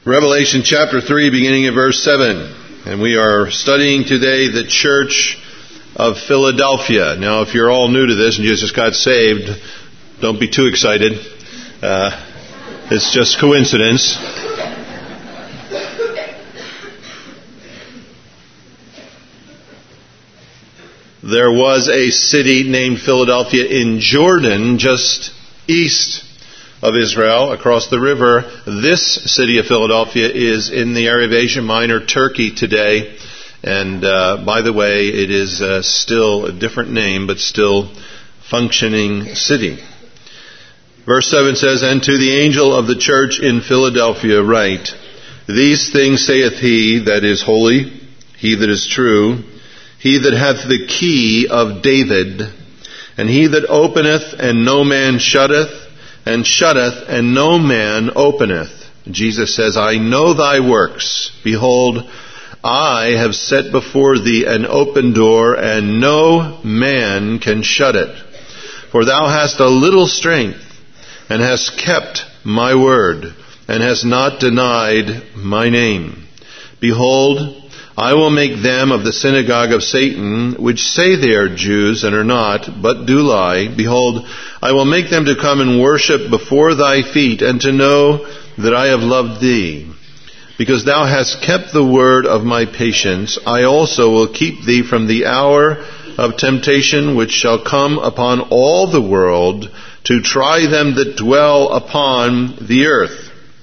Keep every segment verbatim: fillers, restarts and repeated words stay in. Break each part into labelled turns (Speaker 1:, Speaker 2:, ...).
Speaker 1: Revelation chapter three, beginning at verse seven. And we are studying today the church of Philadelphia. Now, if you're all new to this and you just got saved, don't be too excited. Uh, it's just coincidence. There was a city named Philadelphia in Jordan, just east of Israel, across the river. This city of Philadelphia is in the area of Asia Minor, Turkey today. And uh, by the way, it is uh, still a different name, but still functioning city. Verse seven says, "And to the angel of the church in Philadelphia write, These things saith he that is holy, he that is true, he that hath the key of David, and he that openeth, and no man shutteth, and shutteth, and no man openeth." Jesus says, "I know thy works. Behold, I have set before thee an open door, and no man can shut it. For thou hast a little strength, and hast kept my word, and hast not denied my name. Behold, I will make them of the synagogue of Satan, which say they are Jews, and are not, but do lie. Behold, I will make them to come and worship before thy feet, and to know that I have loved thee. Because thou hast kept the word of my patience, I also will keep thee from the hour of temptation, which shall come upon all the world, to try them that dwell upon the earth.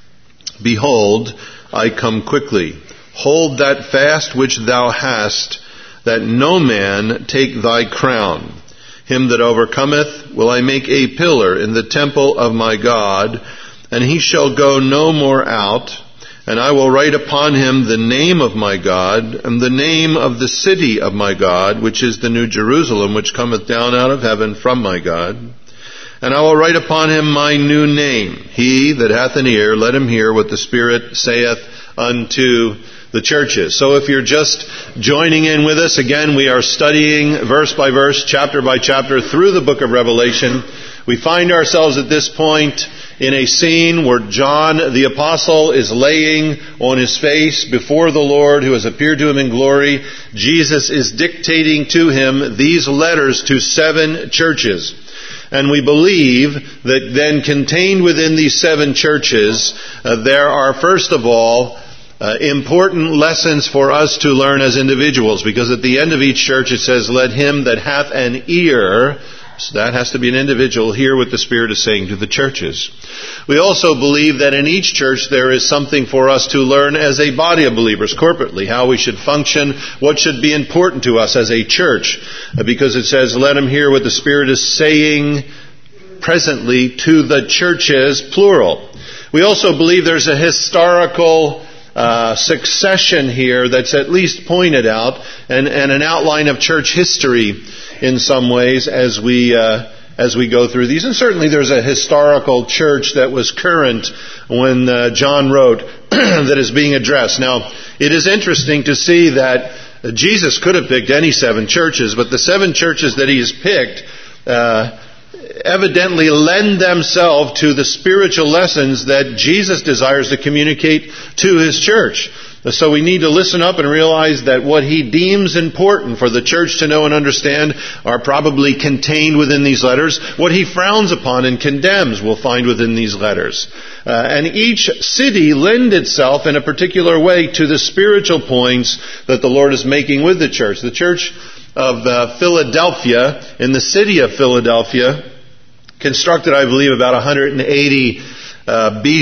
Speaker 1: Behold, I come quickly. Hold that fast which thou hast, that no man take thy crown. Him that overcometh will I make a pillar in the temple of my God, and he shall go no more out. And I will write upon him the name of my God, and the name of the city of my God, which is the new Jerusalem, which cometh down out of heaven from my God. And I will write upon him my new name. He that hath an ear, let him hear what the Spirit saith unto the churches." So if you're just joining in with us, again, we are studying verse by verse, chapter by chapter through the book of Revelation. We find ourselves at this point in a scene where John the Apostle is laying on his face before the Lord who has appeared to him in glory. Jesus is dictating to him these letters to seven churches. And we believe that then contained within these seven churches, uh, there are first of all Uh, important lessons for us to learn as individuals, because at the end of each church it says, "Let him that hath an ear," so that has to be an individual, "hear what the Spirit is saying to the churches." We also believe that in each church there is something for us to learn as a body of believers corporately, how we should function, what should be important to us as a church, uh, because it says, "Let him hear what the Spirit is saying presently to the churches," plural. We also believe there's a historical Uh, succession here that's at least pointed out, and, and an outline of church history in some ways as we uh, as we go through these. And certainly there's a historical church that was current when uh, John wrote that is being addressed. Now, it is interesting to see that Jesus could have picked any seven churches, but the seven churches that he has picked uh, evidently lend themselves to the spiritual lessons that Jesus desires to communicate to his church. So we need to listen up and realize that what he deems important for the church to know and understand are probably contained within these letters. What he frowns upon and condemns we'll find within these letters. Uh, and each city lends itself in a particular way to the spiritual points that the Lord is making with the church. The church of uh, Philadelphia, in the city of Philadelphia, constructed, I believe, about one hundred eighty uh, B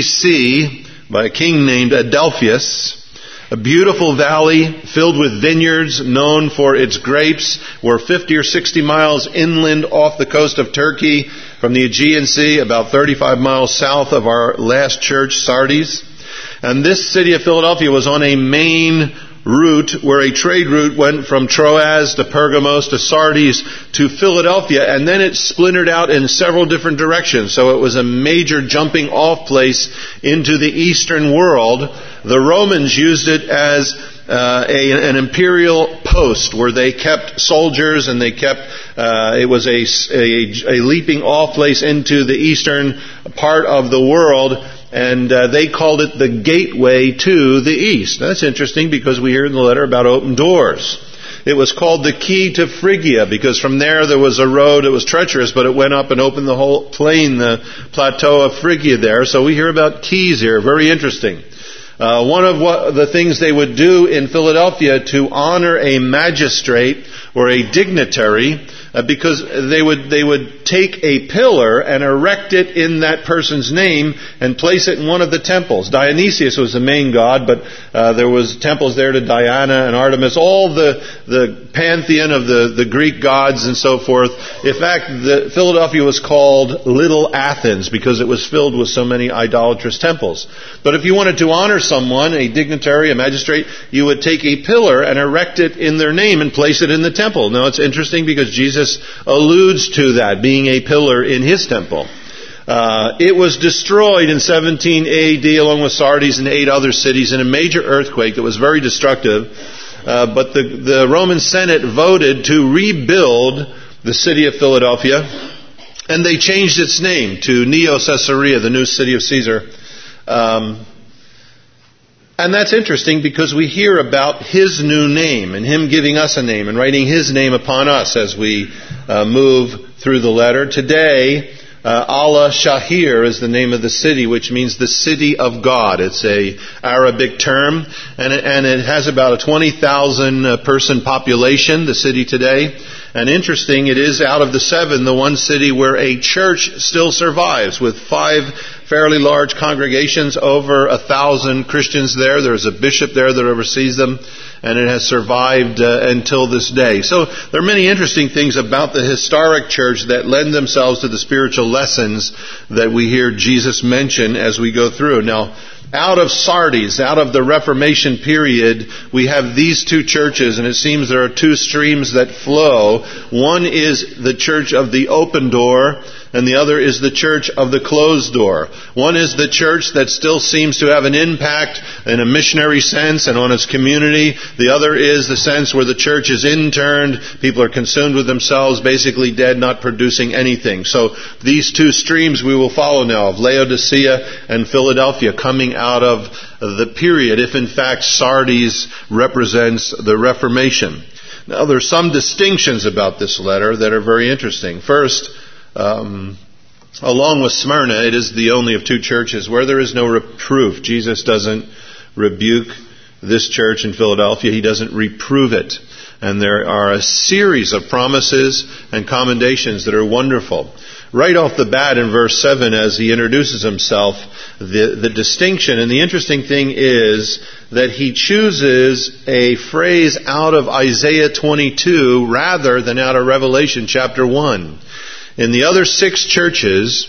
Speaker 1: C by a king named Adelphus. A beautiful valley filled with vineyards, known for its grapes. We're fifty or sixty miles inland off the coast of Turkey from the Aegean Sea, about thirty-five miles south of our last church, Sardis. And this city of Philadelphia was on a main route where a trade route went from Troas to Pergamos to Sardis to Philadelphia, and then it splintered out in several different directions. So it was a major jumping off place into the Eastern world. The Romans used it as uh, a, an imperial post where they kept soldiers, and they kept, uh, it was a, a, a leaping off place into the eastern part of the world. and uh, they called it the gateway to the east. Now, that's interesting because we hear in the letter about open doors. It was called the key to Phrygia because from there there was a road. It was treacherous, but it went up and opened the whole plain, the plateau of Phrygia there. So we hear about keys here. Very interesting. Uh, one of what, the things they would do in Philadelphia to honor a magistrate or a dignitary, uh, because they would they would take a pillar and erect it in that person's name and place it in one of the temples. Dionysius was the main god, but uh, there was temples there to Diana and Artemis, all the the pantheon of the, the Greek gods and so forth. In fact, the, Philadelphia was called Little Athens because it was filled with so many idolatrous temples. But if you wanted to honor someone, a dignitary, a magistrate, you would take a pillar and erect it in their name and place it in the temple. Now it's interesting because Jesus alludes to that, being a pillar in his temple. Uh, it was destroyed in seventeen A D along with Sardis and eight other cities in a major earthquake that was very destructive. Uh, but the, the Roman Senate voted to rebuild the city of Philadelphia, and they changed its name to Neo-Caesarea, the new city of Caesar. Um, And that's interesting because we hear about his new name and him giving us a name and writing his name upon us as we uh, move through the letter. Today, uh, Allah Shahir is the name of the city, which means the city of God. It's a Arabic term, and it, and it has about a twenty thousand person population, the city today. And interesting, it is out of the seven, the one city where a church still survives with five fairly large congregations, over a thousand Christians there. There's a bishop there that oversees them, and it has survived uh, until this day. So there are many interesting things about the historic church that lend themselves to the spiritual lessons that we hear Jesus mention as we go through. Now, out of Sardis, out of the Reformation period, we have these two churches, and it seems there are two streams that flow. One is the church of the open door, and the other is the church of the closed door. One is the church that still seems to have an impact in a missionary sense and on its community. The other is the sense where the church is interned, people are consumed with themselves, basically dead, not producing anything. So these two streams we will follow now, of Laodicea and Philadelphia, coming out of the period, if in fact Sardis represents the Reformation. Now there's some distinctions about this letter that are very interesting. First, Um, along with Smyrna, it is the only of two churches where there is no reproof. Jesus doesn't rebuke this church in Philadelphia. He doesn't reprove it. And there are a series of promises and commendations that are wonderful. Right off the bat in verse seven, as he introduces himself, the, the distinction, and the interesting thing is that he chooses a phrase out of Isaiah twenty-two rather than out of Revelation chapter one. In the other six churches,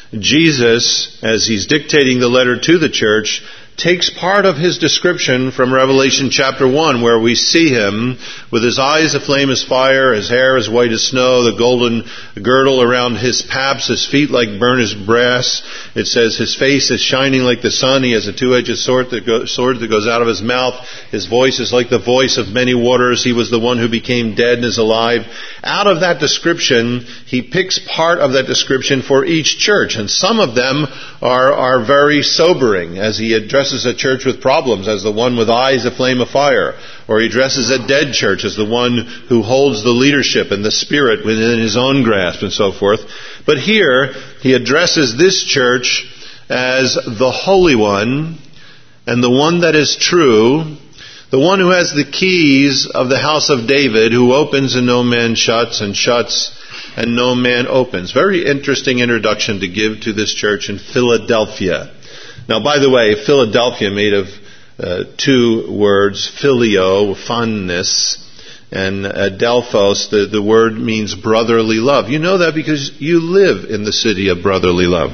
Speaker 1: Jesus, as he's dictating the letter to the church, takes part of his description from Revelation chapter one, where we see him with his eyes a flame as fire, his hair as white as snow, the golden girdle around his paps, his feet like burnished brass. It says his face is shining like the sun. He has a two-edged sword that, go, sword that goes out of his mouth. His voice is like the voice of many waters. He was the one who became dead and is alive. Out of that description, he picks part of that description for each church. And some of them are, are very sobering, as he addresses a church with problems as the one with eyes a flame of fire, or he addresses a dead church as the one who holds the leadership and the spirit within his own grasp and so forth. But here he addresses this church as the Holy One and the one that is true, the one who has the keys of the house of David, who opens and no man shuts, and shuts and no man opens. Very interesting introduction to give to this church in Philadelphia. Now, by the way, Philadelphia made of uh, two words, phileo, fondness, and adelphos, the, the word means brotherly love. You know that because you live in the city of brotherly love.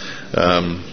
Speaker 1: Um,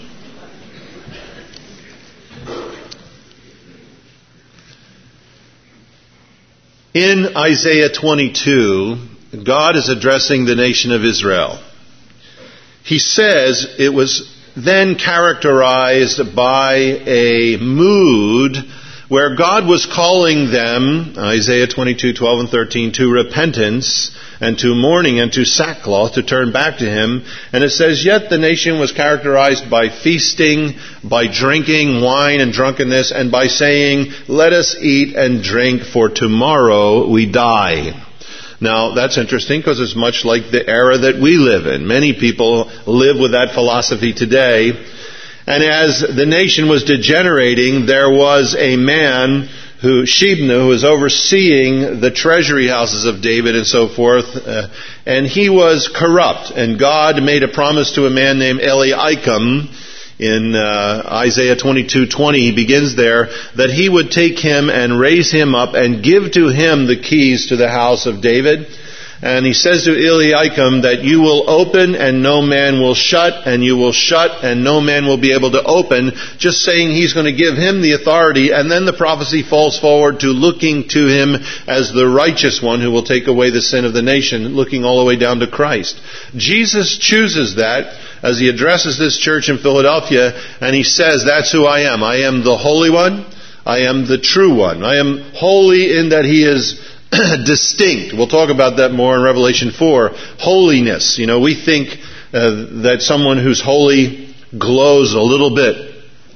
Speaker 1: in Isaiah twenty-two, God is addressing the nation of Israel. He says it was then characterized by a mood where God was calling them, Isaiah twenty-two, twelve and thirteen, to repentance, and to mourning, and to sackcloth, to turn back to him. And it says, yet the nation was characterized by feasting, by drinking wine and drunkenness, and by saying, let us eat and drink, for tomorrow we die. Now, that's interesting because it's much like the era that we live in. Many people live with that philosophy today. And as the nation was degenerating, there was a man who, Shebna, who was overseeing the treasury houses of David and so forth, uh, and he was corrupt. And God made a promise to a man named Eliakim in uh, Isaiah twenty-two twenty. He begins there, that he would take him and raise him up and give to him the keys to the house of David. And he says to Eliakim that you will open and no man will shut, and you will shut and no man will be able to open, just saying he's going to give him the authority. And then the prophecy falls forward to looking to him as the righteous one who will take away the sin of the nation, looking all the way down to Christ. Jesus chooses that as he addresses this church in Philadelphia, and he says, that's who I am. I am the Holy One. I am the true one. I am holy in that he is distinct. We'll talk about that more in Revelation four. Holiness. You know, we think uh, that someone who's holy glows a little bit,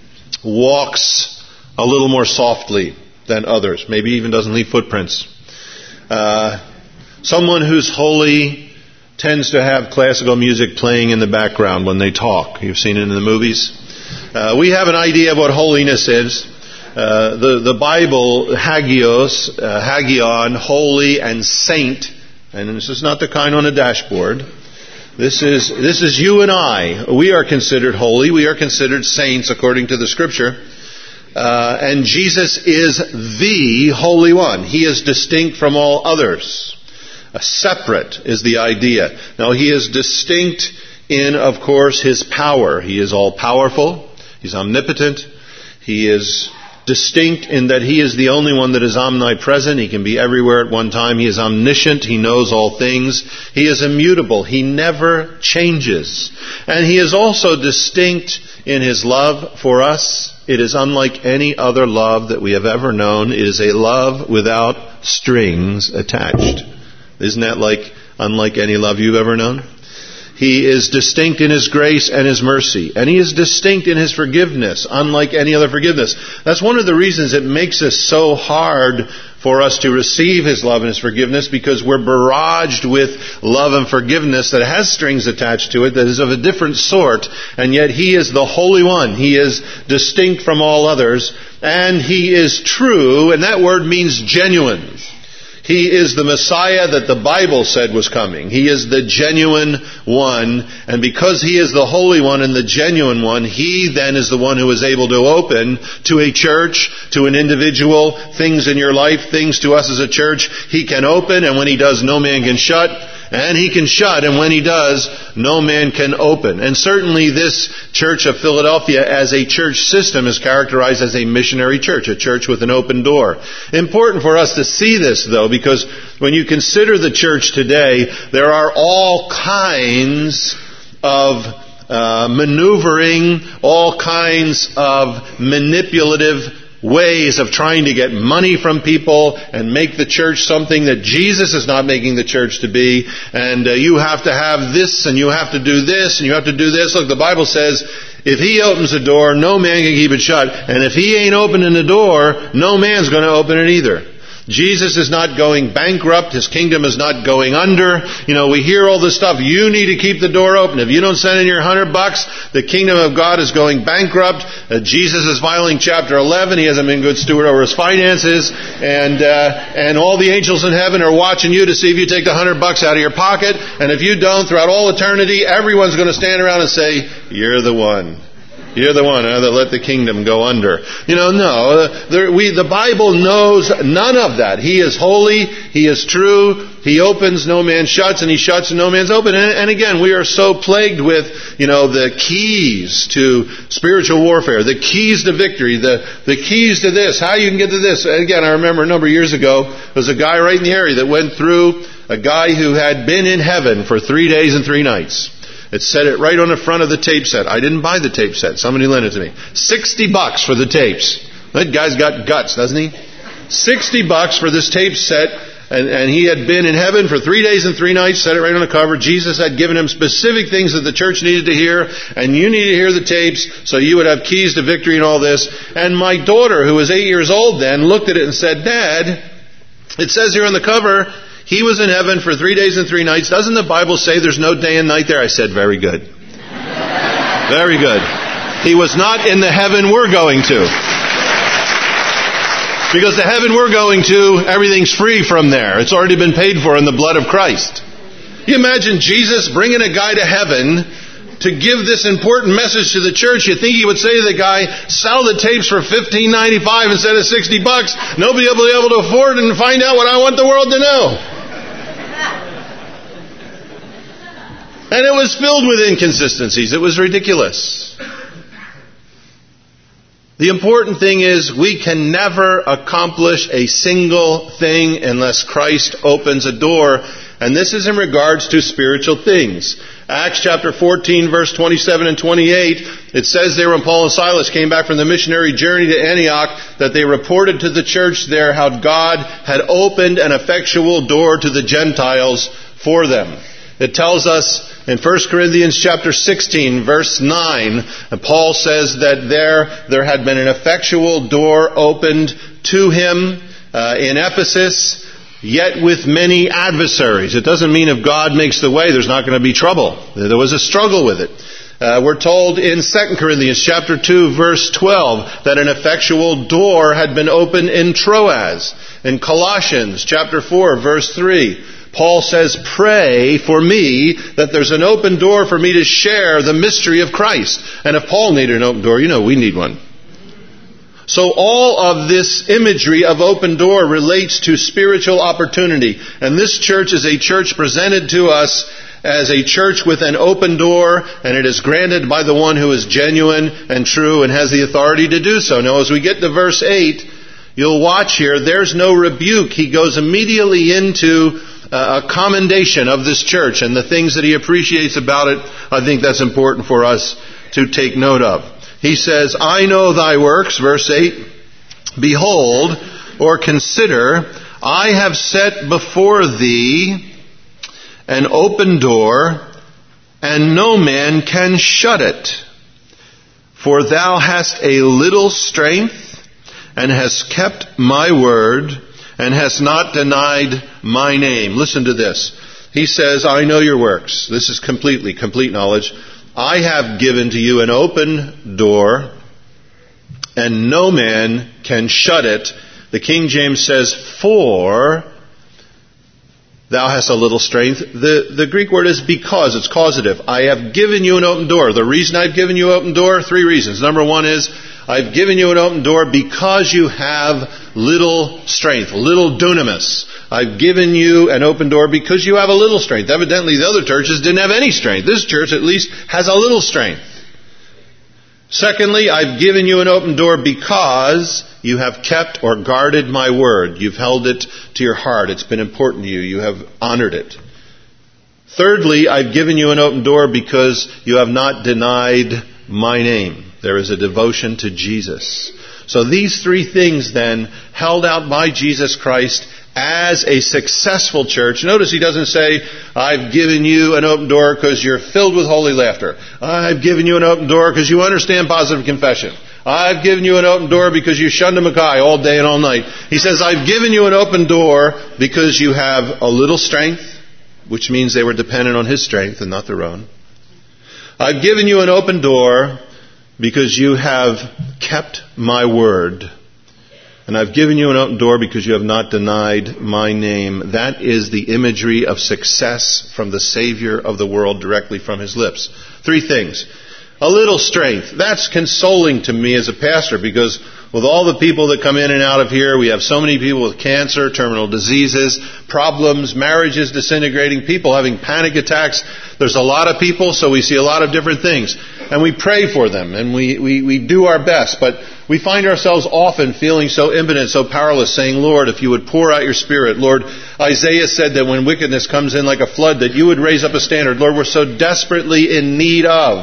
Speaker 1: walks a little more softly than others, maybe even doesn't leave footprints. Uh, someone who's holy tends to have classical music playing in the background when they talk. You've seen it in the movies. Uh, we have an idea of what holiness is. Uh, the, the Bible, hagios, uh, hagion, holy and saint, and this is not the kind on a dashboard. This is, this is you and I. We are considered holy. We are considered saints according to the Scripture. Uh, and Jesus is the Holy One. He is distinct from all others. Uh, separate is the idea. Now, He is distinct in, of course, His power. He is all-powerful. He's omnipotent. He is distinct in that He is the only one that is omnipresent. He can be everywhere at one time. He is omniscient. He knows all things. He is immutable. He never changes. And He is also distinct in His love for us. It is unlike any other love that we have ever known. It is a love without strings attached. Isn't that like unlike any love you've ever known? He is distinct in His grace and His mercy. And He is distinct in His forgiveness, unlike any other forgiveness. That's one of the reasons it makes it so hard for us to receive His love and His forgiveness, because we're barraged with love and forgiveness that has strings attached to it, that is of a different sort. And yet He is the Holy One. He is distinct from all others. And He is true, and that word means genuine. He is the Messiah that the Bible said was coming. He is the genuine one. And because He is the Holy One and the genuine one, He then is the one who is able to open to a church, to an individual, things in your life, things to us as a church. He can open, and when He does, no man can shut. And He can shut, and when He does, no man can open. And certainly this church of Philadelphia as a church system is characterized as a missionary church, a church with an open door. Important for us to see this, though, because when you consider the church today, there are all kinds of uh, maneuvering, all kinds of manipulative ways of trying to get money from people and make the church something that Jesus is not making the church to be. And uh, you have to have this, and you have to do this, and you have to do this. Look, the Bible says, if He opens a door, no man can keep it shut. And if He ain't opening the door, no man's going to open it either. Jesus is not going bankrupt. His kingdom is not going under. You know, we hear all this stuff. You need to keep the door open. If you don't send in your hundred bucks, the kingdom of God is going bankrupt. Uh, Jesus is violating chapter eleven. He hasn't been a good steward over his finances. And, uh, and all the angels in heaven are watching you to see if you take the hundred bucks out of your pocket. And if you don't, throughout all eternity, everyone's going to stand around and say, you're the one. You're the one uh, that let the kingdom go under. You know, no. Uh, there, we, the Bible knows none of that. He is holy. He is true. He opens, no man shuts, and He shuts, and no man's open. And, and again, we are so plagued with, you know, the keys to spiritual warfare, the keys to victory, the, the keys to this, how you can get to this. And again, I remember a number of years ago, there was a guy right in the area that went through, a guy who had been in heaven for three days and three nights. It said it right on the front of the tape set. I didn't buy the tape set. Somebody lent it to me. Sixty bucks for the tapes. That guy's got guts, doesn't he? Sixty bucks for this tape set. And, and he had been in heaven for three days and three nights, said it right on the cover. Jesus had given him specific things that the church needed to hear, and you need to hear the tapes, so you would have keys to victory and all this. And my daughter, who was eight years old then, looked at it and said, Dad, it says here on the cover, he was in heaven for three days and three nights. Doesn't the Bible say there's no day and night there? I said, very good. Very good. He was not in the heaven we're going to. Because the heaven we're going to, everything's free from there. It's already been paid for in the blood of Christ. You imagine Jesus bringing a guy to heaven to give this important message to the church. You think he would say to the guy, sell the tapes for fifteen ninety-five instead of sixty bucks. Nobody will be able to afford it and find out what I want the world to know. And it was filled with inconsistencies. It was ridiculous. The important thing is we can never accomplish a single thing unless Christ opens a door. And this is in regards to spiritual things. Acts chapter fourteen, verse twenty-seven and twenty-eight, it says there when Paul and Silas came back from the missionary journey to Antioch that they reported to the church there how God had opened an effectual door to the Gentiles for them. It tells us in First Corinthians chapter sixteen, verse nine, Paul says that there, there had been an effectual door opened to him uh, in Ephesus, yet with many adversaries. It doesn't mean if God makes the way, there's not going to be trouble. There was a struggle with it. Uh, we're told in Second Corinthians chapter two, verse twelve, that an effectual door had been opened in Troas. In Colossians chapter four, verse three, Paul says, pray for me that there's an open door for me to share the mystery of Christ. And if Paul needed an open door, you know we need one. So all of this imagery of open door relates to spiritual opportunity. And this church is a church presented to us as a church with an open door, and it is granted by the one who is genuine and true and has the authority to do so. Now as we get to verse eight, you'll watch here, there's no rebuke. He goes immediately into a commendation of this church and the things that he appreciates about it. I think that's important for us to take note of. He says, I know thy works, verse eight, behold, or consider, I have set before thee an open door, and no man can shut it. For thou hast a little strength, and hast kept my word, and hast not denied my name. Listen to this. He says, I know your works. This is completely, complete knowledge. I have given to you an open door, and no man can shut it. The King James says, for thou hast a little strength. The, the Greek word is because. It's causative. I have given you an open door. The reason I've given you an open door, three reasons. Number one is, I've given you an open door because you have little strength, little dunamis. I've given you an open door because you have a little strength. Evidently the other churches didn't have any strength. This church at least has a little strength. Secondly, I've given you an open door because you have kept or guarded my word. You've held it to your heart. It's been important to you. You have honored it. Thirdly, I've given you an open door because you have not denied my name. There is a devotion to Jesus. So these three things then held out by Jesus Christ as a successful church. Notice he doesn't say, I've given you an open door because you're filled with holy laughter. I've given you an open door because you understand positive confession. I've given you an open door because you shunned a Mackay all day and all night. He says, I've given you an open door because you have a little strength, which means they were dependent on his strength and not their own. I've given you an open door because you have kept my word. And I've given you an open door because you have not denied my name. That is the imagery of success from the Savior of the world directly from his lips. Three things. A little strength. That's consoling to me as a pastor because with all the people that come in and out of here, we have so many people with cancer, terminal diseases, problems, marriages disintegrating, people having panic attacks. There's a lot of people, so we see a lot of different things. And we pray for them, and we, we, we do our best. But we find ourselves often feeling so impotent, so powerless, saying, Lord, if you would pour out your Spirit. Lord, Isaiah said that when wickedness comes in like a flood, that you would raise up a standard. Lord, we're so desperately in need of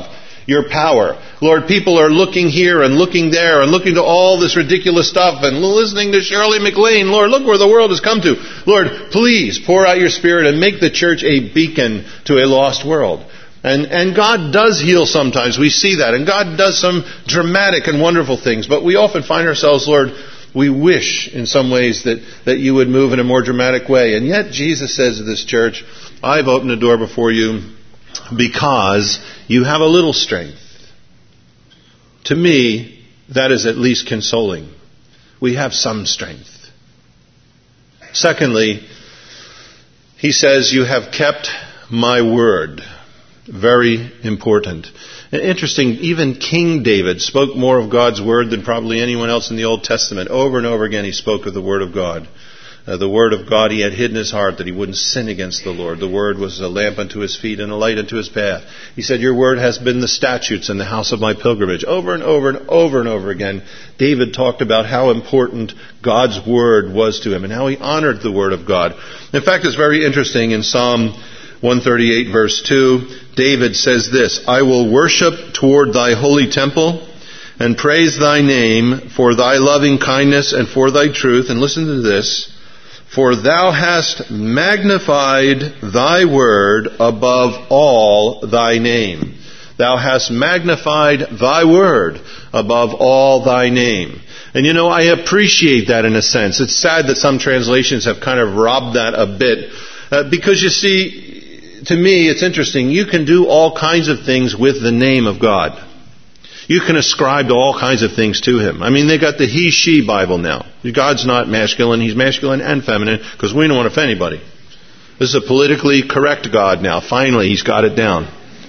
Speaker 1: your power. Lord, people are looking here and looking there and looking to all this ridiculous stuff and listening to Shirley MacLaine. Lord, look where the world has come to. Lord, please pour out your Spirit and make the church a beacon to a lost world. And, and God does heal sometimes. We see that. And God does some dramatic and wonderful things. But we often find ourselves, Lord, we wish in some ways that, that you would move in a more dramatic way. And yet Jesus says to this church, I've opened a door before you because you have a little strength. To me, that is at least consoling. We have some strength. Secondly, he says, you have kept my word. Very important. Interesting, even King David spoke more of God's word than probably anyone else in the Old Testament. Over and over again he spoke of the word of God. Uh, the word of God he had hidden in his heart that he wouldn't sin against the Lord. The word was a lamp unto his feet and a light unto his path. He said, your word has been the statutes in the house of my pilgrimage. Over and over and over and over again, David talked about how important God's word was to him and how he honored the word of God. In fact, it's very interesting in Psalm one thirty-eight verse two, David says this, I will worship toward thy holy temple and praise thy name for thy loving kindness and for thy truth. And listen to this, for thou hast magnified thy word above all thy name. Thou hast magnified thy word above all thy name. And you know, I appreciate that in a sense. It's sad that some translations have kind of robbed that a bit. Uh, because you see, to me, it's interesting. You can do all kinds of things with the name of God. You can ascribe to all kinds of things to Him. I mean, they got the He, She Bible now. God's not masculine. He's masculine and feminine because we don't want to offend anybody. This is a politically correct God now. Finally, He's got it down.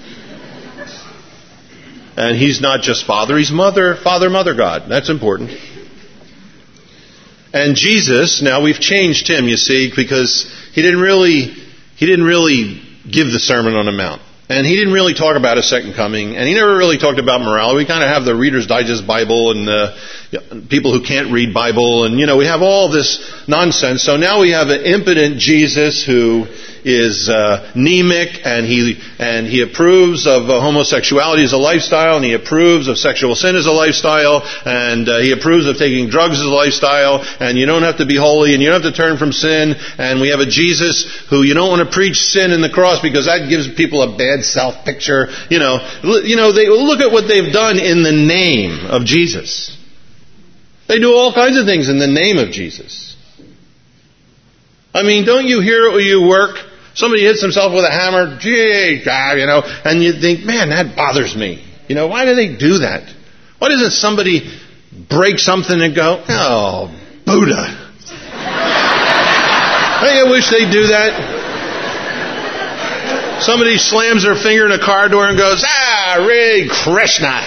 Speaker 1: And He's not just Father. He's Mother, Father, Mother God. That's important. And Jesus, now we've changed Him, you see, because He didn't really, He didn't really give the Sermon on the Mount. And He didn't really talk about His second coming. And He never really talked about morality. We kind of have the Reader's Digest Bible and uh, people who can't read Bible. And, you know, we have all this nonsense. So now we have an impotent Jesus who is uh, anemic, and he and he approves of uh, homosexuality as a lifestyle, and he approves of sexual sin as a lifestyle, and uh, he approves of taking drugs as a lifestyle, and you don't have to be holy, and you don't have to turn from sin, and we have a Jesus who you don't want to preach sin in the cross because that gives people a bad self-picture. You know, you know, they look at what they've done in the name of Jesus. They do all kinds of things in the name of Jesus. I mean, don't you hear it where you work? Somebody hits himself with a hammer, gee, you know, and you think, man, that bothers me. You know, why do they do that? Why doesn't somebody break something and go, oh, Buddha? I wish they'd do that. Somebody slams their finger in a car door and goes, ah, Hare Krishna.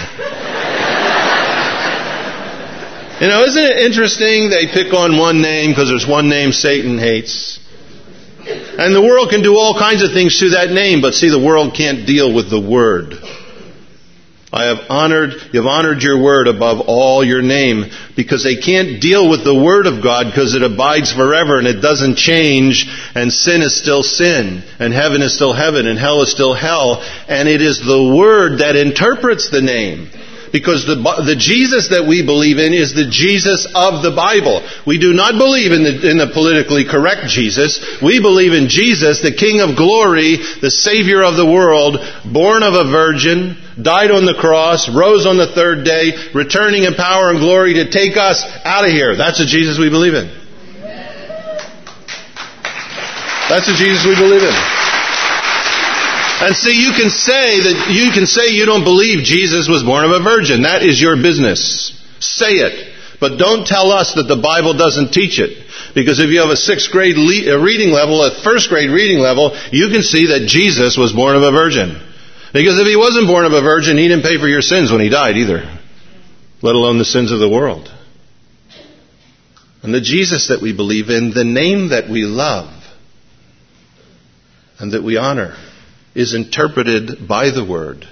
Speaker 1: You know, isn't it interesting they pick on one name because there's one name Satan hates? And the world can do all kinds of things to that name, but see, the world can't deal with the Word. I have honored, you've honored your Word above all your name, because they can't deal with the Word of God because it abides forever and it doesn't change, and sin is still sin, and heaven is still heaven, and hell is still hell, and it is the Word that interprets the name. Because the, the Jesus that we believe in is the Jesus of the Bible. We do not believe in the, in the politically correct Jesus. We believe in Jesus, the King of glory, the Savior of the world, born of a virgin, died on the cross, rose on the third day, returning in power and glory to take us out of here. That's the Jesus we believe in. That's the Jesus we believe in. And see, you can say that you can say you don't believe Jesus was born of a virgin. That is your business. Say it. But don't tell us that the Bible doesn't teach it. Because if you have a sixth grade le- reading level, a first grade reading level, you can see that Jesus was born of a virgin. Because if He wasn't born of a virgin, He didn't pay for your sins when He died either. Let alone the sins of the world. And the Jesus that we believe in, the name that we love and that we honor, is interpreted by the Word.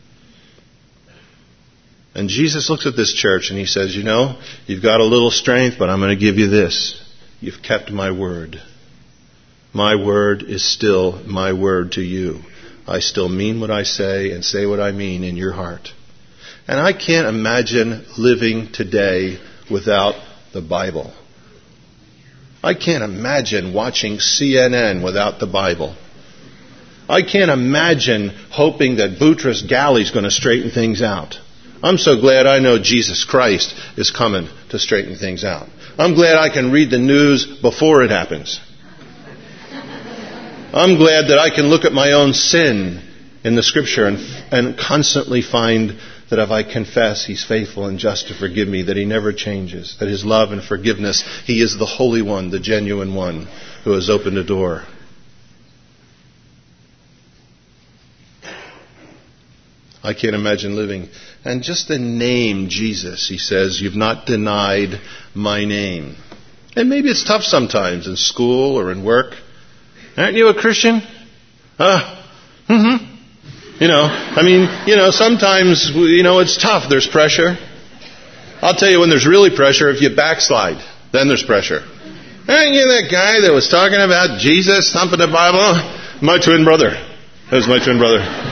Speaker 1: And Jesus looks at this church and He says, you know, you've got a little strength, but I'm going to give you this. You've kept my word. My word is still my word to you. I still mean what I say and say what I mean in your heart. And I can't imagine living today without the Bible. I can't imagine watching C N N without the Bible. I can't imagine hoping that Boutros Ghali is going to straighten things out. I'm so glad I know Jesus Christ is coming to straighten things out. I'm glad I can read the news before it happens. I'm glad that I can look at my own sin in the Scripture and, and constantly find that if I confess, He's faithful and just to forgive me, that He never changes, that His love and forgiveness, He is the Holy One, the genuine one who has opened a door. I can't imagine living. And just the name Jesus, he says, you've not denied my name. And maybe it's tough sometimes in school or in work. Aren't you a Christian? Uh, mm-hmm. You know, I mean, you know, sometimes, you know, it's tough. There's pressure. I'll tell you when there's really pressure, if you backslide, then there's pressure. Aren't you that guy that was talking about Jesus, thumping the Bible? My twin brother. That was my twin brother.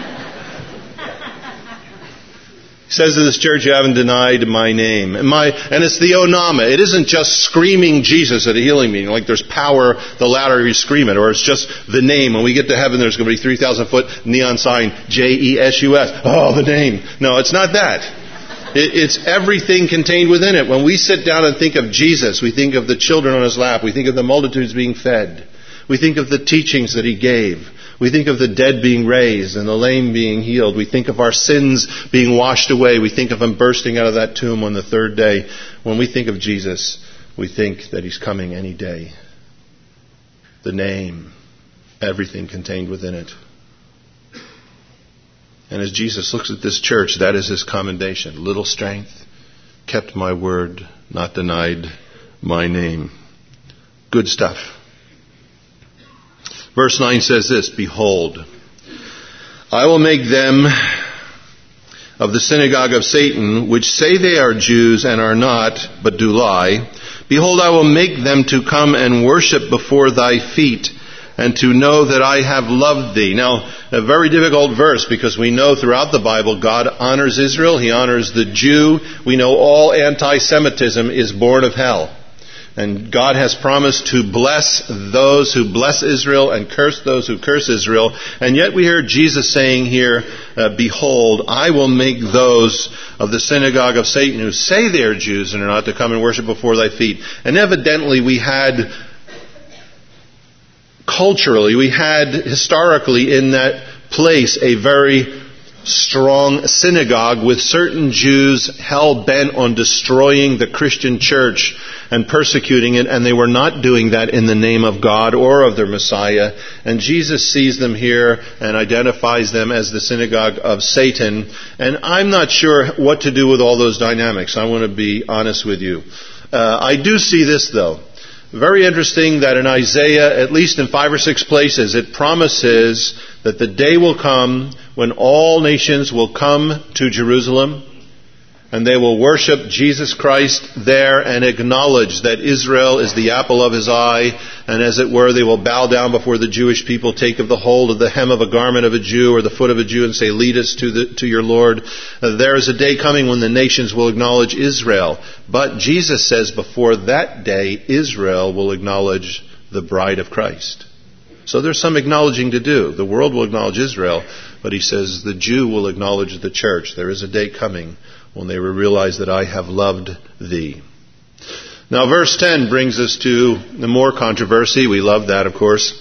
Speaker 1: He says to this church, you haven't denied my name. And, my, and it's the onama. It isn't just screaming Jesus at a healing meeting, like there's power the louder you scream it, or it's just the name. When we get to heaven, there's going to be three thousand foot neon sign, J E S U S. Oh, the name. No, it's not that. It, it's everything contained within it. When we sit down and think of Jesus, we think of the children on His lap. We think of the multitudes being fed. We think of the teachings that He gave. We think of the dead being raised and the lame being healed. We think of our sins being washed away. We think of Him bursting out of that tomb on the third day. When we think of Jesus, we think that He's coming any day. The name, everything contained within it. And as Jesus looks at this church, that is His commendation. Little strength, kept my word, not denied my name. Good stuff. Verse nine says this, behold, I will make them of the synagogue of Satan, which say they are Jews and are not, but do lie. Behold, I will make them to come and worship before thy feet, and to know that I have loved thee. Now, a very difficult verse, because we know throughout the Bible God honors Israel, He honors the Jew. We know all anti-Semitism is born of hell. And God has promised to bless those who bless Israel and curse those who curse Israel. And yet we hear Jesus saying here, uh, behold, I will make those of the synagogue of Satan who say they are Jews and are not to come and worship before thy feet. And evidently we had, culturally, we had historically in that place a very strong synagogue with certain Jews hell-bent on destroying the Christian church and persecuting it, and they were not doing that in the name of God or of their Messiah. And Jesus sees them here and identifies them as the synagogue of Satan. And I'm not sure what to do with all those dynamics. I want to be honest with you. Uh, I do see this, though. Very interesting that in Isaiah, at least in five or six places, it promises that the day will come when all nations will come to Jerusalem and they will worship Jesus Christ there and acknowledge that Israel is the apple of His eye, and as it were, they will bow down before the Jewish people, take of the hold of the hem of a garment of a Jew or the foot of a Jew and say, lead us to the, to your Lord. Uh, there is a day coming when the nations will acknowledge Israel. But Jesus says before that day, Israel will acknowledge the bride of Christ. So there's some acknowledging to do. The world will acknowledge Israel, but He says the Jew will acknowledge the church. There is a day coming when they will realize that I have loved thee. Now verse ten brings us to the more controversy. We love that, of course.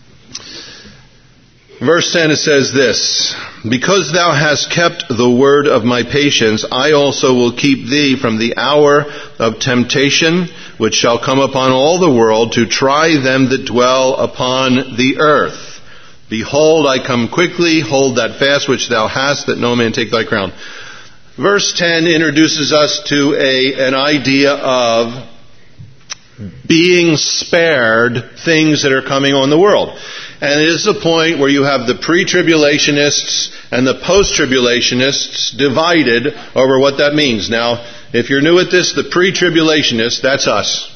Speaker 1: Verse ten, it says this, because thou hast kept the word of my patience, I also will keep thee from the hour of temptation, which shall come upon all the world to try them that dwell upon the earth. Behold, I come quickly, hold that fast which thou hast, that no man take thy crown. Verse ten introduces us to a, an idea of being spared things that are coming on the world. And it is the point where you have the pre-tribulationists and the post-tribulationists divided over what that means. Now, if you're new at this, the pre-tribulationists, that's us.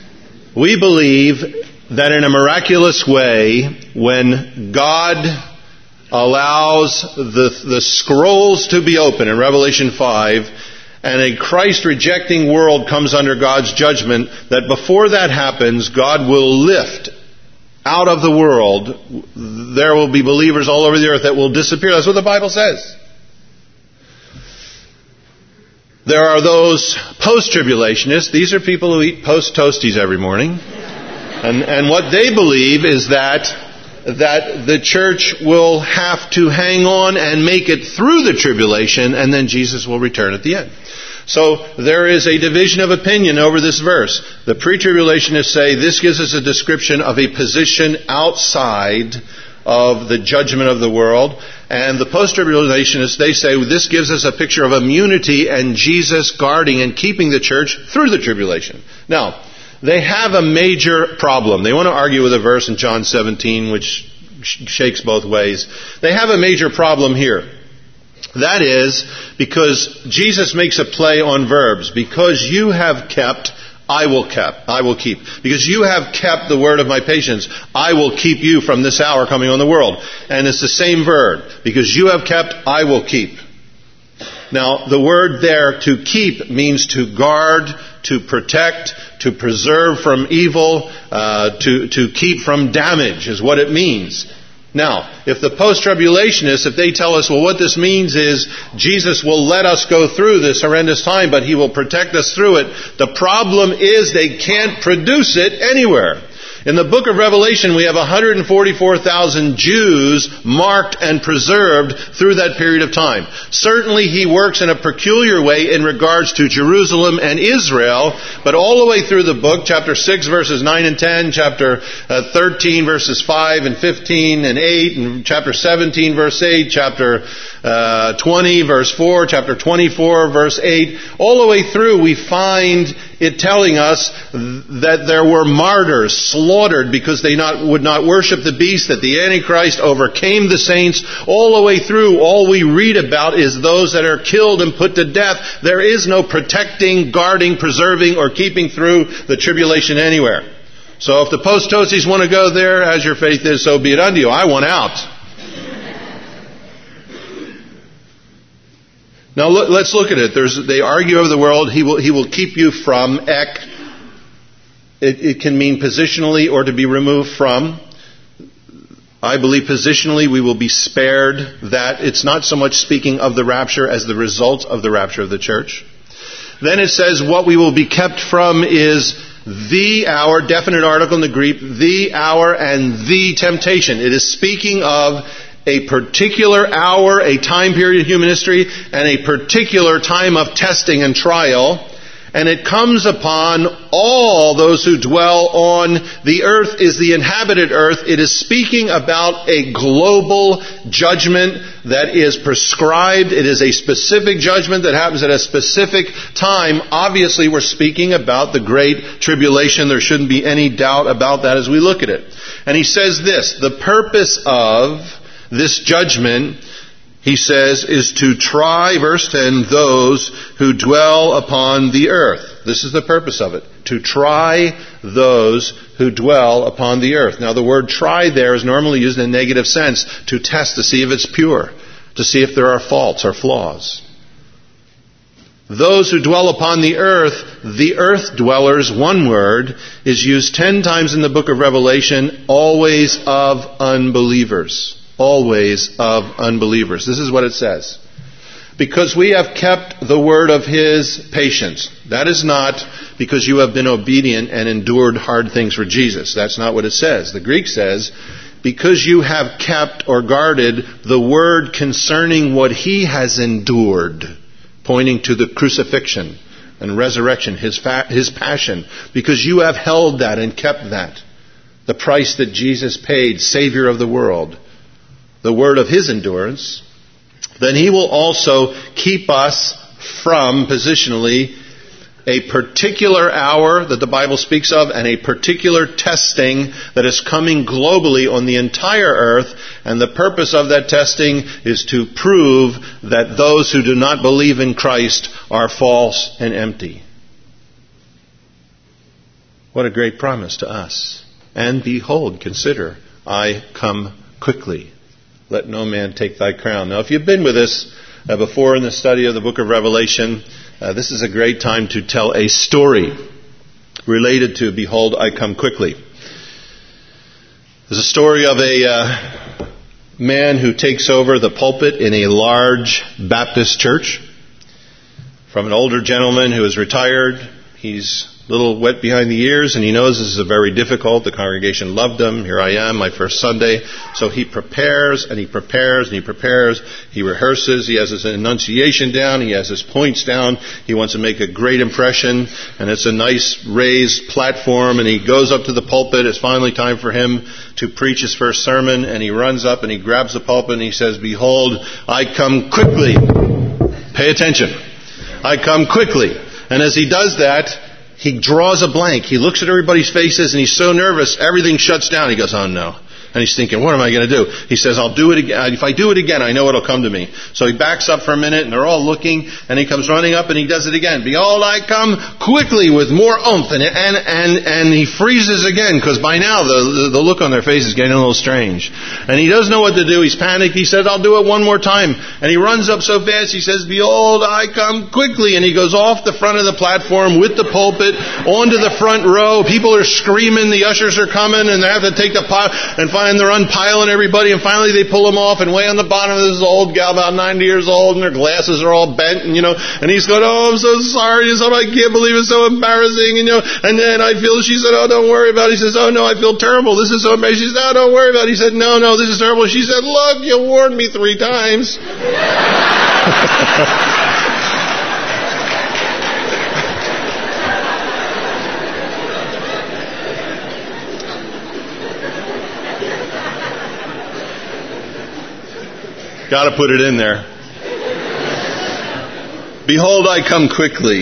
Speaker 1: We believe that in a miraculous way, when God allows the, the scrolls to be open in Revelation five, and a Christ-rejecting world comes under God's judgment, that before that happens, God will lift out of the world, there will be believers all over the earth that will disappear. That's what the Bible says. There are those post-tribulationists. These are people who eat post-toasties every morning. And, and what they believe is that, that the church will have to hang on and make it through the tribulation, and then Jesus will return at the end. So there is a division of opinion over this verse. The pre-tribulationists say this gives us a description of a position outside of the judgment of the world. And the post-tribulationists, they say this gives us a picture of immunity and Jesus guarding and keeping the church through the tribulation. Now, they have a major problem. They want to argue with a verse in John seventeen which shakes both ways. They have a major problem here. That is because Jesus makes a play on verbs. Because you have kept, I will kept, I will keep. Because you have kept the word of my patience, I will keep you from this hour coming on the world. And it's the same verb. Because you have kept, I will keep. Now, the word there, to keep, means to guard, to protect, to preserve from evil, uh, to, to keep from damage is what it means. Now, if the post-tribulationists, if they tell us, well, what this means is Jesus will let us go through this horrendous time, but He will protect us through it, the problem is they can't produce it anywhere. In the book of Revelation, we have one hundred forty-four thousand Jews marked and preserved through that period of time. Certainly He works in a peculiar way in regards to Jerusalem and Israel, but all the way through the book, chapter six verses nine and ten, chapter uh, thirteen verses five and fifteen and eight, and chapter seventeen verse eight, chapter uh, twenty verse four, chapter twenty-four verse eight, all the way through we find it telling us that there were martyrs slaughtered because they not, would not worship the beast, that the Antichrist overcame the saints. All the way through, all we read about is those that are killed and put to death. There is no protecting, guarding, preserving, or keeping through the tribulation anywhere. So if the post-toasties want to go there, as your faith is, so be it unto you. I want out. Now look, let's look at it. There's, they argue over the world. He will, he will keep you from ek. It, it can mean positionally or to be removed from. I believe positionally we will be spared that. It's not so much speaking of the rapture as the result of the rapture of the church. Then it says what we will be kept from is the hour, definite article in the Greek, the hour and the temptation. It is speaking of a particular hour, a time period in human history, and a particular time of testing and trial. And it comes upon all those who dwell on the earth, is the inhabited earth. It is speaking about a global judgment that is prescribed. It is a specific judgment that happens at a specific time. Obviously, we're speaking about the Great Tribulation. There shouldn't be any doubt about that as we look at it. And he says this, the purpose of this judgment, he says, is to try, verse ten, those who dwell upon the earth. This is the purpose of it. To try those who dwell upon the earth. Now the word try there is normally used in a negative sense. To test, to see if it's pure. To see if there are faults or flaws. Those who dwell upon the earth, the earth dwellers, one word, is used ten times in the book of Revelation, always of unbelievers. Always of unbelievers. This is what it says. Because we have kept the word of His patience. That is not because you have been obedient and endured hard things for Jesus. That's not what it says. The Greek says, because you have kept or guarded the word concerning what He has endured, pointing to the crucifixion and resurrection, His, fa- his passion. Because you have held that and kept that. The price that Jesus paid, Savior of the world. The word of His endurance, then He will also keep us from, positionally, a particular hour that the Bible speaks of and a particular testing that is coming globally on the entire earth. And the purpose of that testing is to prove that those who do not believe in Christ are false and empty. What a great promise to us. And behold, consider, I come quickly. let no man take thy crown. Now, if you've been with us uh, before in the study of the book of Revelation, uh, this is a great time to tell a story related to Behold, I Come Quickly. There's a story of a uh, man who takes over the pulpit in a large Baptist church from an older gentleman who is retired. He's a little wet behind the ears, and he knows this is a very difficult. The congregation loved him. Here I am, my first Sunday. So he prepares, and he prepares, and he prepares. He rehearses. He has his enunciation down. He has his points down. He wants to make a great impression, and it's a nice raised platform, and he goes up to the pulpit. It's finally time for him to preach his first sermon, and he runs up, and he grabs the pulpit, and he says, Behold, I come quickly. Pay attention. I come quickly. And as he does that, he draws a blank. He looks at everybody's faces and he's so nervous, everything shuts down. He goes, oh no. And he's thinking, what am I going to do? He says, I'll do it again. If I do it again, I know it'll come to me. So he backs up for a minute and they're all looking, and he comes running up and he does it again. Behold, I come quickly with more oomph. And and and, and he freezes again, because by now the, the look on their face is getting a little strange. And he doesn't know what to do. He's panicked. He says, I'll do it one more time. And he runs up so fast, he says, Behold, I come quickly. And he goes off the front of the platform with the pulpit onto the front row. People are screaming. The ushers are coming, and they have to take the pot and find and they're unpiling everybody, and finally they pull him off, and way on the bottom of this old gal, about ninety years old, and her glasses are all bent, and you know, and he's going, oh, I'm so sorry, so I can't believe it's so embarrassing, and, you know, and then I feel, she said, oh, don't worry about it. He says, oh no, I feel terrible, this is so embarrassing. She said, oh, don't worry about it. He said, no, no, this is terrible. She said, look, you warned me three times. Got to put it in there. Behold, I come quickly.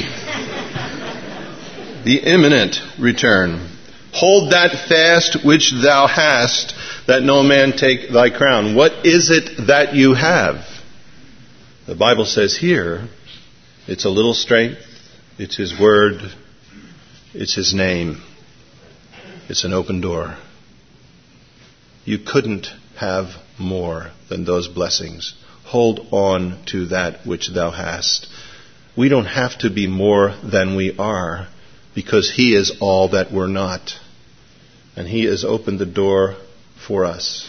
Speaker 1: The imminent return. Hold that fast which thou hast, that no man take thy crown. What is it that you have? The Bible says here, it's a little strength, it's His word, it's His name. It's an open door. You couldn't have more than those blessings. Hold on to that which thou hast. We don't have to be more than we are, because He is all that we're not. And He has opened the door for us.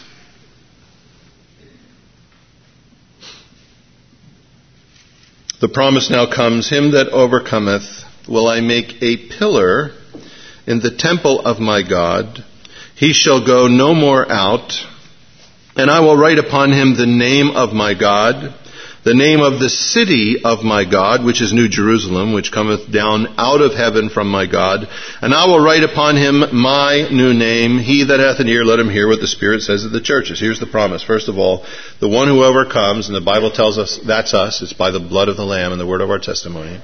Speaker 1: The promise now comes, Him that overcometh will I make a pillar in the temple of my God. He shall go no more out. And I will write upon him the name of my God, the name of the city of my God, which is New Jerusalem, which cometh down out of heaven from my God. And I will write upon him my new name. He that hath an ear, let him hear what the Spirit says to the churches. Here's the promise. First of all, the one who overcomes, and the Bible tells us that's us, it's by the blood of the Lamb and the word of our testimony.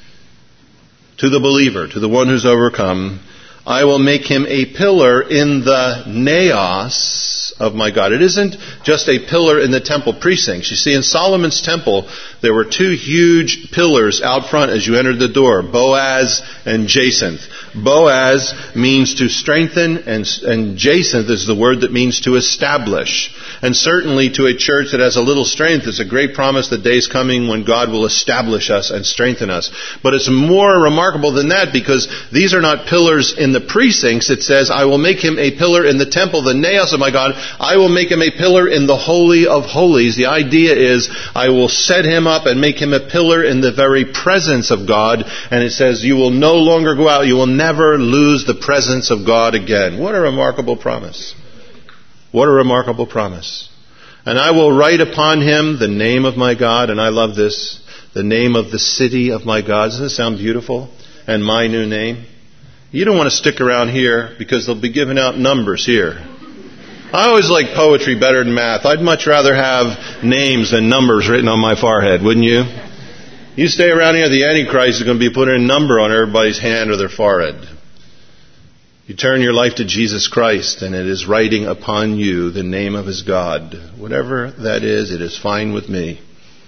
Speaker 1: To the believer, to the one who's overcome, I will make him a pillar in the naos of my God. It isn't just a pillar in the temple precincts. You see, in Solomon's temple, there were two huge pillars out front as you entered the door, Boaz and Jacinth. Boaz means to strengthen, and, and Jacinth is the word that means to establish. And certainly to a church that has a little strength, it's a great promise that day's coming when God will establish us and strengthen us. But it's more remarkable than that, because these are not pillars in the precincts. It says, I will make him a pillar in the temple, the naos of my God. I will make him a pillar in the Holy of Holies. The idea is, I will set him up and make him a pillar in the very presence of God. And it says, you will no longer go out. You will never lose the presence of God again. What a remarkable promise. What a remarkable promise. And I will write upon him the name of my God, and I love this, the name of the city of my God. Doesn't it sound beautiful? And my new name. You don't want to stick around here, because they'll be giving out numbers here. I always like poetry better than math. I'd much rather have names than numbers written on my forehead, wouldn't you? You stay around here, the Antichrist is going to be putting a number on everybody's hand or their forehead. You turn your life to Jesus Christ, and it is writing upon you the name of His God. Whatever that is, it is fine with me.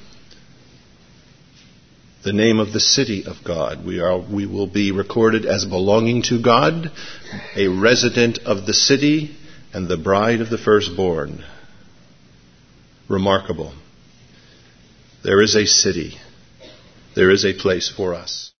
Speaker 1: The name of the city of God. We are, we will be recorded as belonging to God, a resident of the city, and the bride of the firstborn. remarkable. There is a city. There is a place for us.